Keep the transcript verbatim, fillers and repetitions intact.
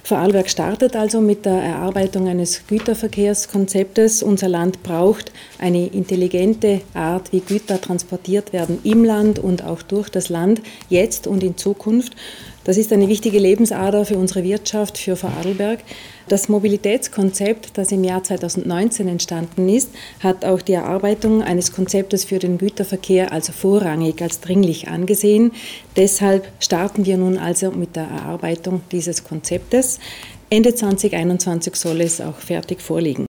Vorarlberg startet also mit der Erarbeitung eines Güterverkehrskonzeptes. Unser Land braucht eine intelligente Art, wie Güter transportiert werden im Land und auch durch das Land, jetzt und in Zukunft. Das ist eine wichtige Lebensader für unsere Wirtschaft, für Vorarlberg. Das Mobilitätskonzept, das im Jahr zweitausendneunzehn entstanden ist, hat auch die Erarbeitung eines Konzeptes für den Güterverkehr als vorrangig, als dringlich angesehen. Deshalb starten wir nun also mit der Erarbeitung dieses Konzeptes. Ende zwanzig einundzwanzig soll es auch fertig vorliegen.